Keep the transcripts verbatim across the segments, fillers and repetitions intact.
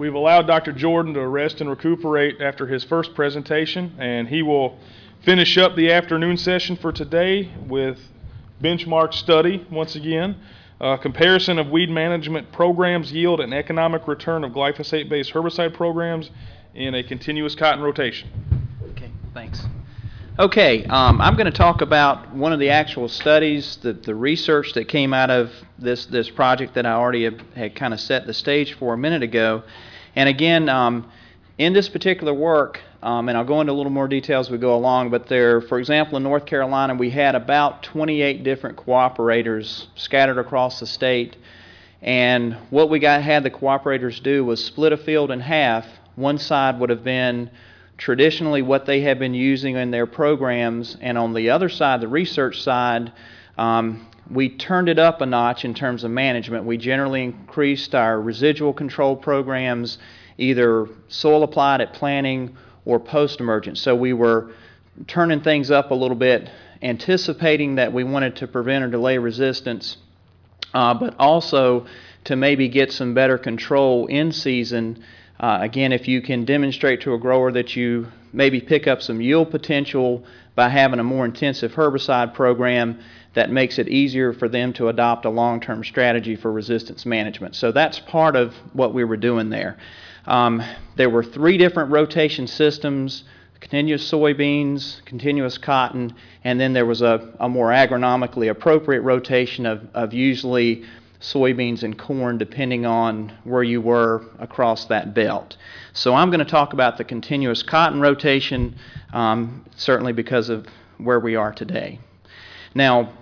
we've allowed Doctor Jordan to rest and recuperate after his first presentation, and he will finish up the afternoon session for today with benchmark study once again. Uh, comparison of weed management programs, yield, and economic return of glyphosate-based herbicide programs in a continuous cotton rotation. Okay, thanks. Okay, um, I'm going to talk about one of the actual studies, the, the research that came out of this, this project that I already had, had kind of set the stage for a minute ago. And again, um, in this particular work, um, and I'll go into a little more detail as we go along, but there, for example, in North Carolina, we had about twenty-eight different cooperators scattered across the state. And what we got had the cooperators do was split a field in half. One side would have been traditionally what they had been using in their programs, and on the other side, the research side, um, we turned it up a notch in terms of management. We generally increased our residual control programs, either soil applied at planting or post-emergent. So we were turning things up a little bit, anticipating that we wanted to prevent or delay resistance, uh, but also to maybe get some better control in season. Uh, again, if you can demonstrate to a grower that you maybe pick up some yield potential by having a more intensive herbicide program, that makes it easier for them to adopt a long-term strategy for resistance management. So that's part of what we were doing there. Um, there were three different rotation systems: continuous soybeans, continuous cotton, and then there was a, a more agronomically appropriate rotation of, of usually soybeans and corn, depending on where you were across that belt. So I'm going to talk about the continuous cotton rotation, um, certainly because of where we are today. Now,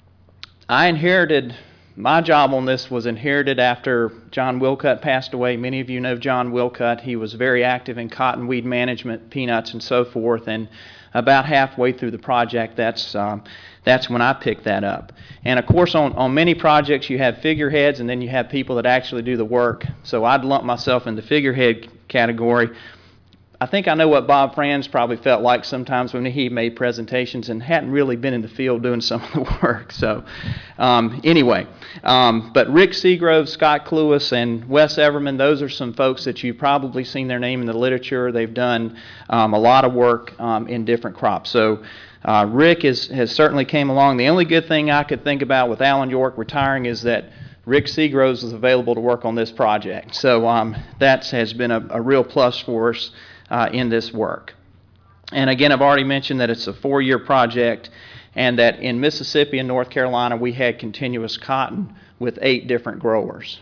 I inherited, my job on this was inherited after John Wilcutt passed away. Many of you know John Wilcutt. He was very active in cotton weed management, peanuts, and so forth, and about halfway through the project, that's um, that's when I picked that up. And of course, on, on many projects, you have figureheads, and then you have people that actually do the work. So I'd lump myself in the figurehead category. I think I know what Bob Franz probably felt like sometimes when he made presentations and hadn't really been in the field doing some of the work. So um, anyway, um, but Rick Seagrove, Scott Cluis, and Wes Everman, those are some folks that you've probably seen their name in the literature. They've done um, a lot of work um, in different crops. So uh, Rick is, has certainly came along. The only good thing I could think about with Alan York retiring is that Rick Seagrove was available to work on this project. So um, that has been a, a real plus for us Uh, in this work. And again, I've already mentioned that it's a four-year project, and that in Mississippi and North Carolina we had continuous cotton with eight different growers.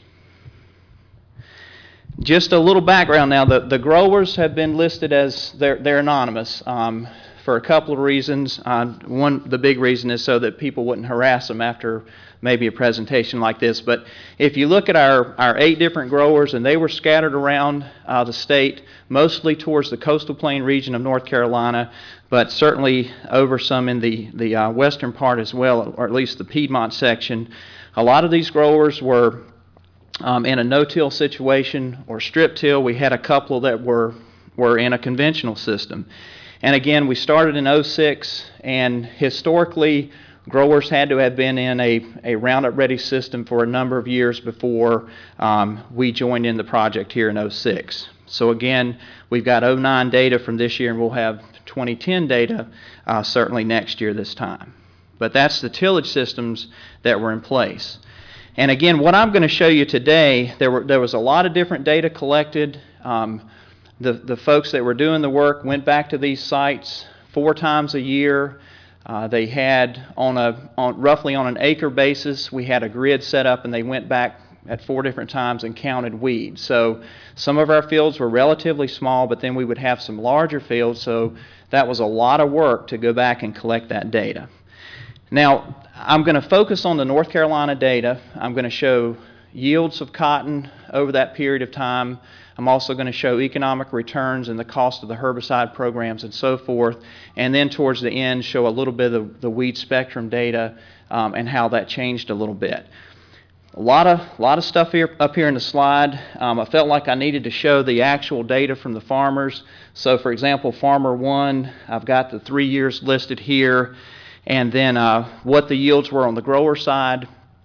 Just a little background now. The, the growers have been listed as, they're, they're anonymous um, for a couple of reasons. Uh, one, the big reason is so that people wouldn't harass them after maybe a presentation like this. But if you look at our, our eight different growers, and they were scattered around uh, the state, mostly towards the coastal plain region of North Carolina, but certainly over some in the, the uh, western part as well, or at least the Piedmont section. A lot of these growers were um, in a no-till situation or strip-till. We had a couple that were, were in a conventional system. And again, we started in oh six, and historically, growers had to have been in a, a Roundup Ready system for a number of years before um, we joined in the project here in oh six. So again, we've got oh nine data from this year, and we'll have twenty ten data uh, certainly next year this time. But that's the tillage systems that were in place. And again, what I'm going to show you today, there, were, there was a lot of different data collected. Um, the, the folks that were doing the work went back to these sites four times a year. Uh, they had, on a on, roughly on an acre basis, we had a grid set up, and they went back at four different times and counted weeds. So some of our fields were relatively small, but then we would have some larger fields, so that was a lot of work to go back and collect that data. Now, I'm going to focus on the North Carolina data. I'm going to show yields of cotton over that period of time. I'm also going to show economic returns and the cost of the herbicide programs and so forth. And then towards the end, show a little bit of the weed spectrum data um, and how that changed a little bit. A lot of, a lot of stuff here, up here in the slide. Um, I felt like I needed to show the actual data from the farmers. So for example, Farmer one, I've got the three years listed here, and then uh, what the yields were on the grower side.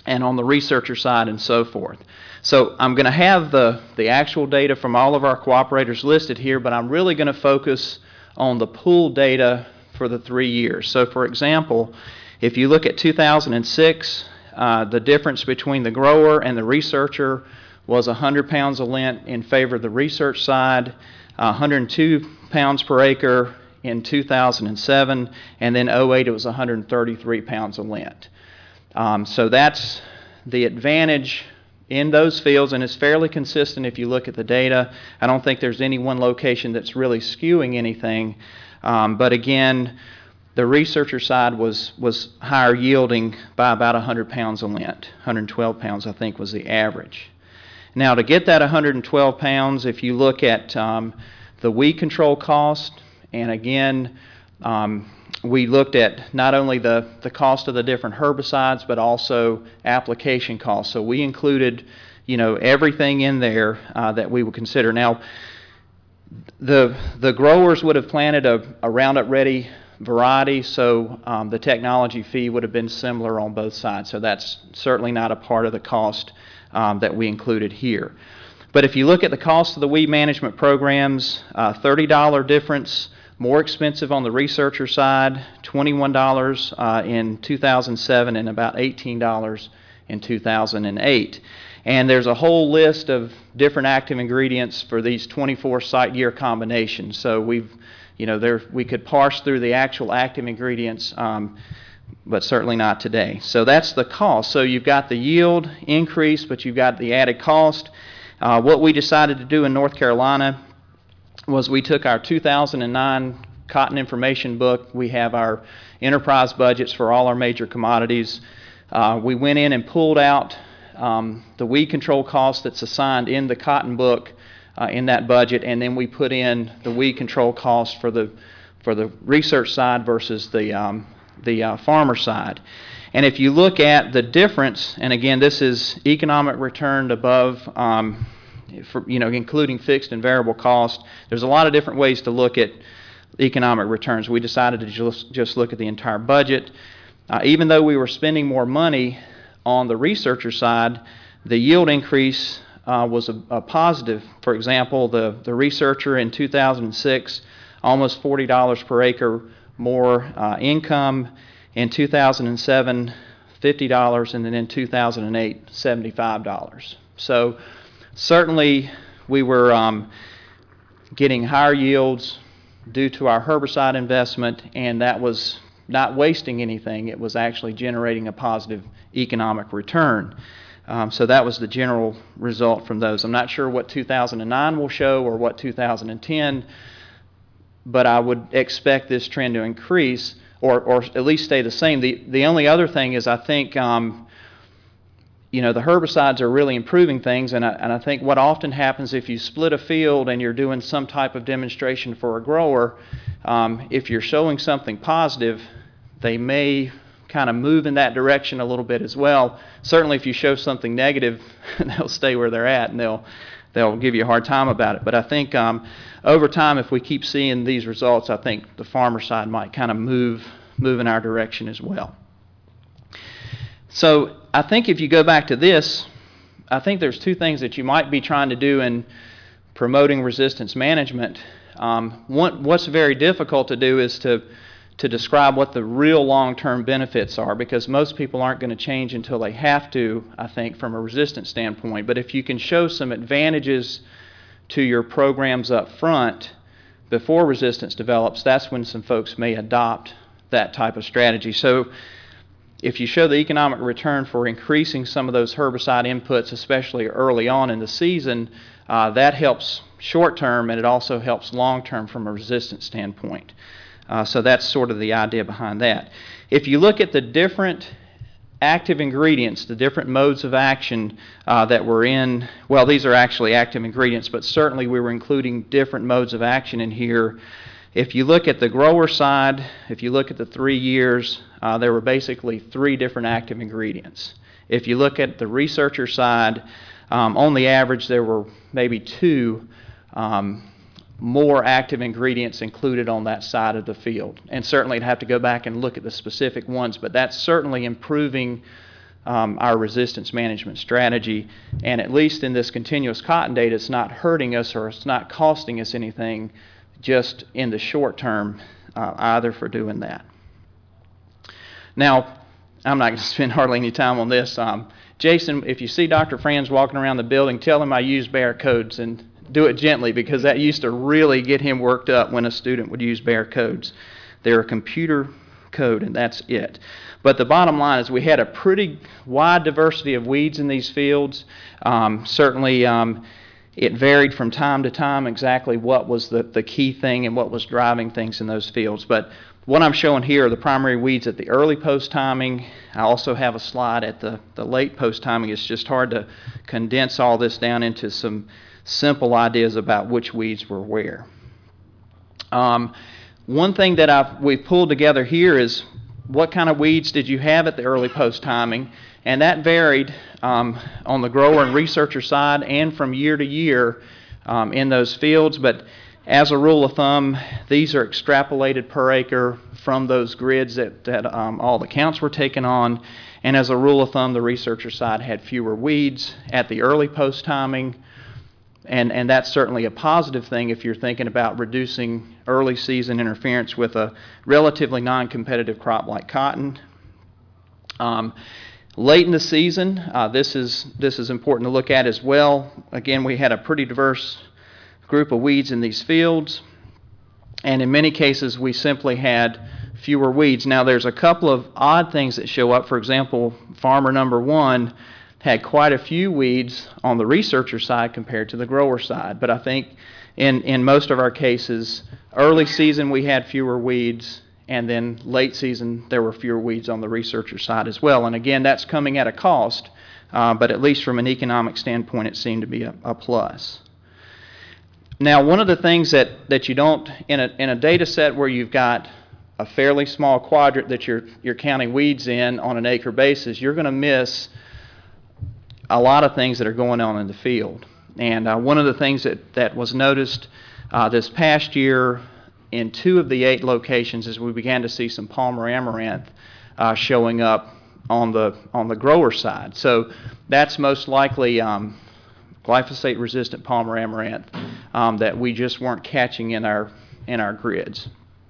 and on the researcher side and so forth. So I'm going to have the, the actual data from all of our cooperators listed here, but I'm really going to focus on the pooled data for the three years. So for example, if you look at two thousand six, uh, the difference between the grower and the researcher was one hundred pounds of lint in favor of the research side, uh, one hundred two pounds per acre in two thousand seven, and then oh eight it was one hundred thirty-three pounds of lint. Um, so that's the advantage in those fields, and it's fairly consistent if you look at the data. I don't think there's any one location that's really skewing anything, um, but again, the researcher side was, was higher yielding by about one hundred pounds of lint. one hundred twelve pounds, I think, was the average. Now, to get that one hundred twelve pounds, if you look at um, the weed control cost, and again, um, we looked at not only the, the cost of the different herbicides, but also application costs. So we included, you know, everything in there uh, that we would consider. Now, the the growers would have planted a, a Roundup Ready variety, so um, the technology fee would have been similar on both sides. So that's certainly not a part of the cost um, that we included here. But if you look at the cost of the weed management programs, uh, thirty dollar difference. More expensive on the researcher side, twenty-one dollars uh, in two thousand seven and about eighteen dollars in two thousand eight. And there's a whole list of different active ingredients for these twenty-four site year combinations. So we've, you know, there we could parse through the actual active ingredients, um, but certainly not today. So that's the cost. So you've got the yield increase, but you've got the added cost. Uh, what we decided to do in North Carolina was we took our two thousand nine cotton information book. We have our enterprise budgets for all our major commodities. Uh, we went in and pulled out um, the weed control cost that's assigned in the cotton book uh, in that budget, and then we put in the weed control cost for the for the research side versus the um, the uh, farmer side. And if you look at the difference, and again, this is economic return above. Um, For, you know, including fixed and variable cost. There's a lot of different ways to look at economic returns. We decided to just, just look at the entire budget. Uh, even though we were spending more money on the researcher side, the yield increase uh, was a, a positive. For example, the, the researcher in two thousand six, almost forty dollars per acre more uh, income. In two thousand seven, fifty dollars, and then in two thousand eight, seventy-five dollars. So certainly, we were um, getting higher yields due to our herbicide investment, and that was not wasting anything. It was actually generating a positive economic return. Um, so that was the general result from those. I'm not sure what two thousand nine will show or what two thousand ten, but I would expect this trend to increase or, or at least stay the same. The, the only other thing is I think um, you know, the herbicides are really improving things, and I, and I think what often happens if you split a field and you're doing some type of demonstration for a grower, um, if you're showing something positive, they may kind of move in that direction a little bit as well. Certainly if you show something negative, they'll stay where they're at, and they'll, they'll give you a hard time about it. But I think um, over time, if we keep seeing these results, I think the farmer side might kind of move, move in our direction as well. So I think if you go back to this, I think there's two things that you might be trying to do in promoting resistance management. Um, one, what's very difficult to do is to, to describe what the real long-term benefits are, because most people aren't going to change until they have to, I think, from a resistance standpoint. But if you can show some advantages to your programs up front before resistance develops, that's when some folks may adopt that type of strategy. So if you show the economic return for increasing some of those herbicide inputs, especially early on in the season, uh, that helps short term, and it also helps long term from a resistance standpoint. Uh, so that's sort of the idea behind that. If you look at the different active ingredients, the different modes of action uh, that were in, well, these are actually active ingredients, but certainly we were including different modes of action in here. If you look at the grower side, if you look at the three years, uh, there were basically three different active ingredients. If you look at the researcher side, um, on the average there were maybe two um, more active ingredients included on that side of the field. And certainly I'd have to go back and look at the specific ones, but that's certainly improving um, our resistance management strategy. And at least in this continuous cotton data, it's not hurting us or it's not costing us anything just in the short term uh, either for doing that. Now, I'm not going to spend hardly any time on this. Um, Jason, if you see Doctor Franz walking around the building, tell him I use Bear codes, and do it gently, because that used to really get him worked up when a student would use Bear codes. They're a computer code, and that's it. But the bottom line is we had a pretty wide diversity of weeds in these fields. Um, certainly, um, it varied from time to time exactly what was the, the key thing and what was driving things in those fields. But what I'm showing here are the primary weeds at the early post-timing. I also have a slide at the, the late post-timing. It's just hard to condense all this down into some simple ideas about which weeds were where. Um, one thing that I've, we've pulled together here is what kind of weeds did you have at the early post-timing, and that varied um, on the grower and researcher side and from year to year um, in those fields. But as a rule of thumb, these are extrapolated per acre from those grids that, that um, all the counts were taken on. And as a rule of thumb, the researcher side had fewer weeds at the early post-timing. And, and that's certainly a positive thing if you're thinking about reducing early season interference with a relatively non-competitive crop like cotton. Um, late in the season, uh, this is, this is important to look at as well. Again, we had a pretty diverse group of weeds in these fields, and in many cases we simply had fewer weeds. Now there's a couple of odd things that show up. For example, farmer number one had quite a few weeds on the researcher side compared to the grower side, but I think in, in most of our cases, early season we had fewer weeds, and then late season there were fewer weeds on the researcher side as well. And again, that's coming at a cost, uh, but at least from an economic standpoint it seemed to be a, a plus. Now, one of the things that, that you don't, in a, in a data set where you've got a fairly small quadrant that you're, you're counting weeds in on an acre basis, you're going to miss a lot of things that are going on in the field. And uh, one of the things that, that was noticed uh, this past year in two of the eight locations is we began to see some Palmer amaranth uh, showing up on the, on the grower side. So that's most likely um, glyphosate-resistant Palmer amaranth um, that we just weren't catching in our in our grids.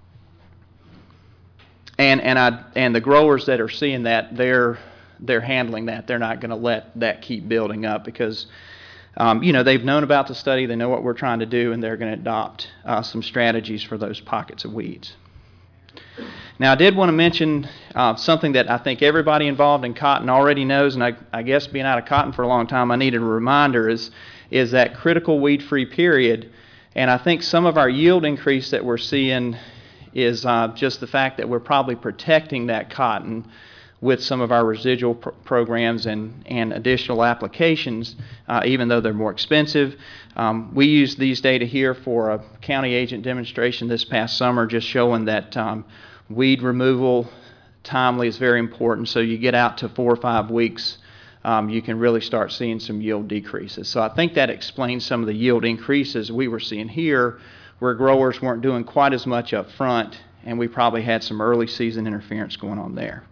And and I and the growers that are seeing that, they're they're handling that. They're not going to let that keep building up because um, you know, they've known about the study, they know what we're trying to do, and they're going to adopt uh, some strategies for those pockets of weeds. Now, I did want to mention uh, something that I think everybody involved in cotton already knows, and I, I guess being out of cotton for a long time, I needed a reminder, is, is that critical weed-free period. And I think some of our yield increase that we're seeing is uh, just the fact that we're probably protecting that cotton with some of our residual pr programs and, and additional applications, uh, even though they're more expensive. Um, we used these data here for a county agent demonstration this past summer, just showing that um, weed removal timely is very important. So you get out to four or five weeks, um, you can really start seeing some yield decreases. So I think that explains some of the yield increases we were seeing here, where growers weren't doing quite as much up front, and we probably had some early season interference going on there.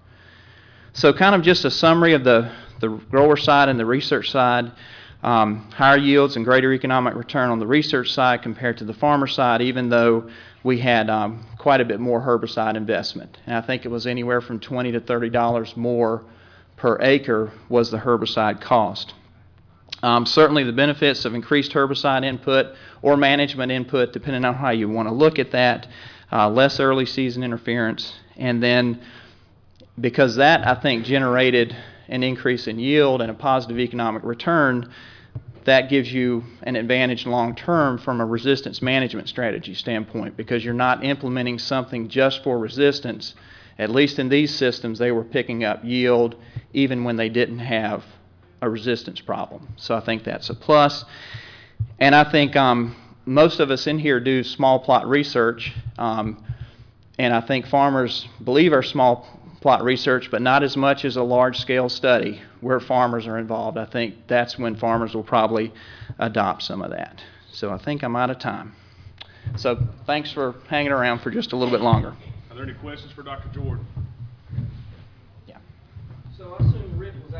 So kind of just a summary of the, the grower side and the research side. Um, higher yields and greater economic return on the research side compared to the farmer side, even though we had um, quite a bit more herbicide investment. And I think it was anywhere from twenty to thirty dollars more per acre was the herbicide cost. Um, certainly the benefits of increased herbicide input or management input, depending on how you want to look at that, uh, less early season interference, and then because that, I think, generated an increase in yield and a positive economic return, that gives you an advantage long term from a resistance management strategy standpoint, because you're not implementing something just for resistance. At least in these systems, they were picking up yield even when they didn't have a resistance problem. So I think that's a plus. And I think um, most of us in here do small plot research, um, and I think farmers believe our small plot research, but not as much as a large-scale study where farmers are involved. I think that's when farmers will probably adopt some of that. So I think I'm out of time. So thanks for hanging around for just a little bit longer. Are there any questions for Doctor Jordan? Yeah. So I assume Rick was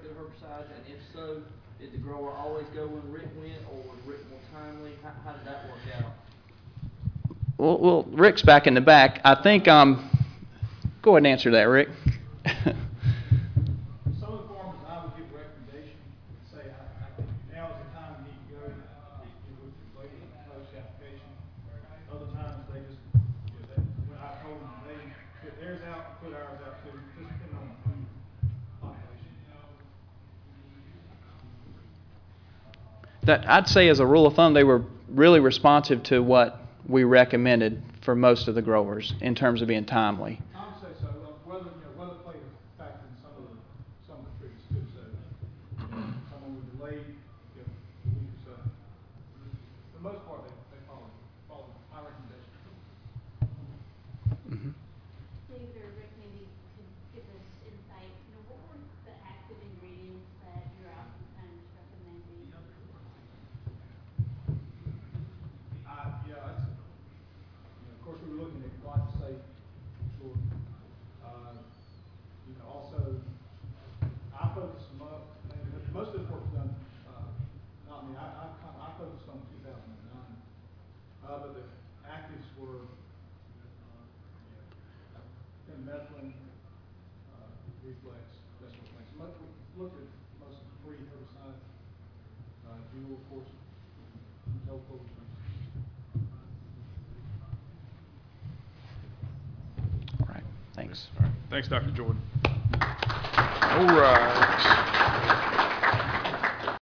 the herbicides, and if so, did the grower always go when Rick went, or was Rick more timely? How, how did that work out? Well, well, Rick's back in the back. I think, um, go ahead and answer that, Rick. Some of the farmers, I would give recommendations and say, I, I think now is the time you need to go, you know, with your waiting post application. Other times, they just, you know, they, when I told them, they put theirs out, put ours out too, just depending on the food population. That I'd say, as a rule of thumb, they were really responsive to what we recommended for most of the growers in terms of being timely. I would say so. Uh, weather, you know, weather played a factor in some of the some of the trees too. So someone was delayed, you know, a week or so. For the most part, they they followed followed my recommendation. Mm-hmm. Steve or Rick maybe could give us insight. You know, what were the active ingredients that your oftentimes recommending? Uh, yeah, that's, you know, of course, we were looking at glyphosate, for sure. Uh, you know, also, I focused some up, and most of this work was done, uh, not me, I, I, kind of- I focused on two thousand nine. Uh, but the actives were, uh, methylene, uh, reflex, that sort of thing. So most, we looked at most of the free herbicides, uh, dual, of course, no focus. All right. Thanks. All right. Thanks, Doctor Jordan. All right.